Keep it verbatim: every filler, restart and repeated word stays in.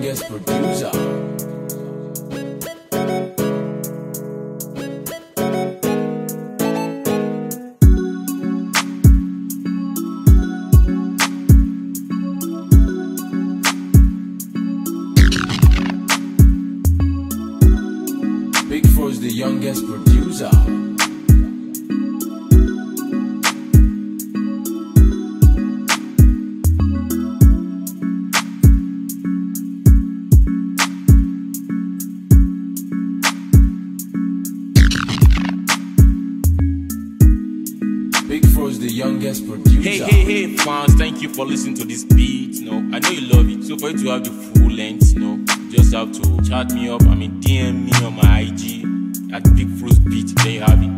youngest producer. Big Fro's the youngest producer. Big Fro's the youngest producer. Hey, hey, hey, fans, thank you for listening to this beat. You know, I know you love it. So for you to have the full length, you know, you just have to chat me up. I mean, D M me on my I G at Big Fro's Beat. There you have it.